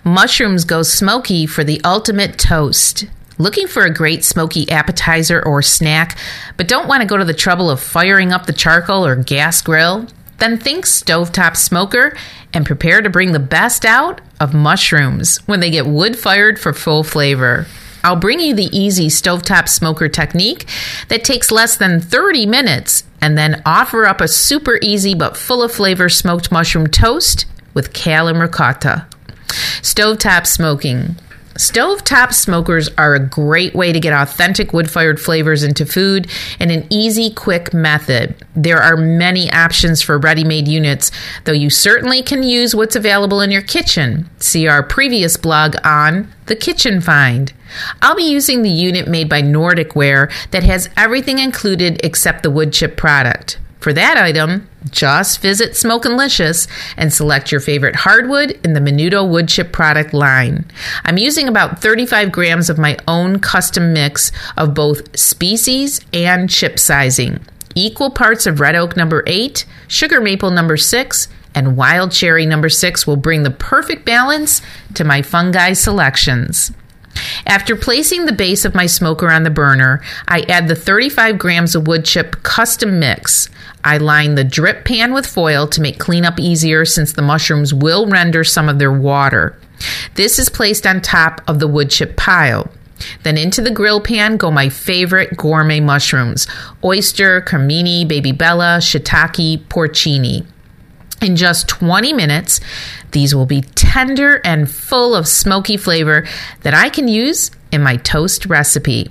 Mushrooms go smoky for the ultimate toast. Looking for a great smoky appetizer or snack, but don't want to go to the trouble of firing up the charcoal or gas grill? Then think stovetop smoker and prepare to bring the best out of mushrooms when they get wood-fired for full flavor. I'll bring you the easy stovetop smoker technique that takes less than 30 minutes and then offer up a super easy but full of flavor smoked mushroom toast with kale and ricotta. Stovetop smoking. Stovetop smokers are a great way to get authentic wood-fired flavors into food and an easy, quick method. There are many options for ready-made units, though you certainly can use what's available in your kitchen. See our previous blog on The Kitchen Find. I'll be using the unit made by Nordic Ware that has everything included except the wood chip product. For that item, just visit Smokin'Licious and select your favorite hardwood in the Menudo wood chip product line. I'm using about 35 grams of my own custom mix of both species and chip sizing. Equal parts of red oak number 8, sugar maple number 6, and wild cherry number 6 will bring the perfect balance to my fungi selections. After placing the base of my smoker on the burner, I add the 35 grams of wood chip custom mix. I line the drip pan with foil to make cleanup easier since the mushrooms will render some of their water. This is placed on top of the wood chip pile. Then into the grill pan go my favorite gourmet mushrooms: oyster, cremini, baby bella, shiitake, porcini. In just 20 minutes, these will be tender and full of smoky flavor that I can use in my toast recipe.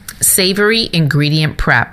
Savory ingredient prep.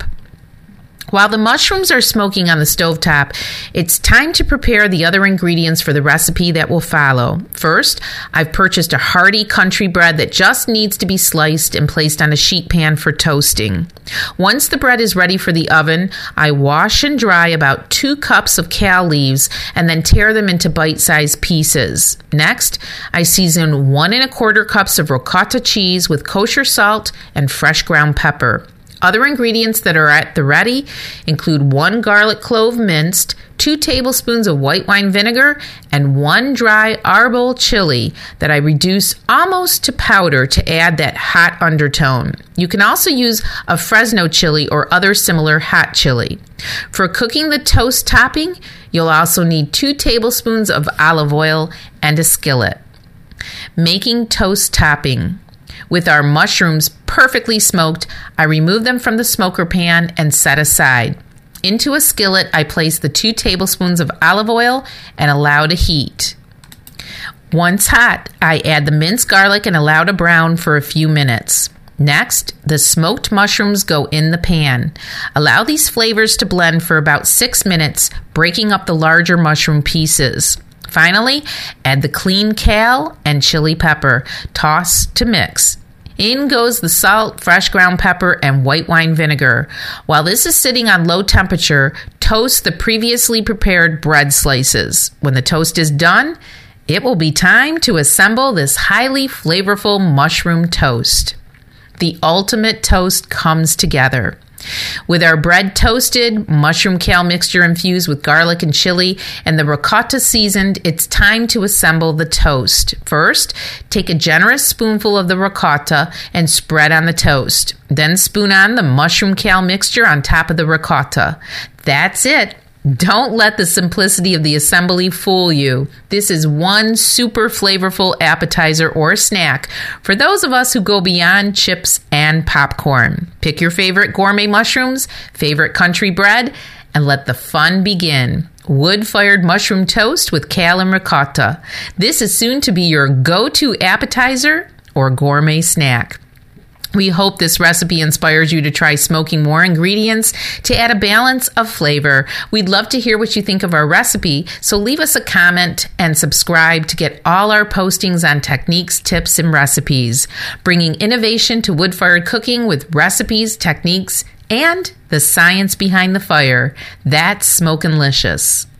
While the mushrooms are smoking on the stovetop, it's time to prepare the other ingredients for the recipe that will follow. First, I've purchased a hearty country bread that just needs to be sliced and placed on a sheet pan for toasting. Once the bread is ready for the oven, I wash and dry about 2 cups of kale leaves and then tear them into bite-sized pieces. Next, I season 1 1/4 cups of ricotta cheese with kosher salt and fresh ground pepper. Other ingredients that are at the ready include 1 garlic clove minced, 2 tablespoons of white wine vinegar, and 1 dry arbol chili that I reduce almost to powder to add that hot undertone. You can also use a Fresno chili or other similar hot chili. For cooking the toast topping, you'll also need 2 tablespoons of olive oil and a skillet. Making toast topping. With our mushrooms perfectly smoked, I remove them from the smoker pan and set aside. Into a skillet, I place the 2 tablespoons of olive oil and allow to heat. Once hot, I add the minced garlic and allow to brown for a few minutes. Next, the smoked mushrooms go in the pan. Allow these flavors to blend for about 6 minutes, breaking up the larger mushroom pieces. Finally, add the clean kale and chili pepper. Toss to mix. In goes the salt, fresh ground pepper, and white wine vinegar. While this is sitting on low temperature, toast the previously prepared bread slices. When the toast is done, it will be time to assemble this highly flavorful mushroom toast. The ultimate toast comes together. With our bread toasted, mushroom kale mixture infused with garlic and chili, and the ricotta seasoned, it's time to assemble the toast. First, take a generous spoonful of the ricotta and spread on the toast. Then spoon on the mushroom kale mixture on top of the ricotta. That's it. Don't let the simplicity of the assembly fool you. This is one super flavorful appetizer or snack for those of us who go beyond chips and popcorn. Pick your favorite gourmet mushrooms, favorite country bread, and let the fun begin. Wood-fired mushroom toast with kale and ricotta. This is soon to be your go-to appetizer or gourmet snack. We hope this recipe inspires you to try smoking more ingredients to add a balance of flavor. We'd love to hear what you think of our recipe, so leave us a comment and subscribe to get all our postings on techniques, tips, and recipes, bringing innovation to wood-fired cooking with recipes, techniques, and the science behind the fire. That's Smokin'Licious.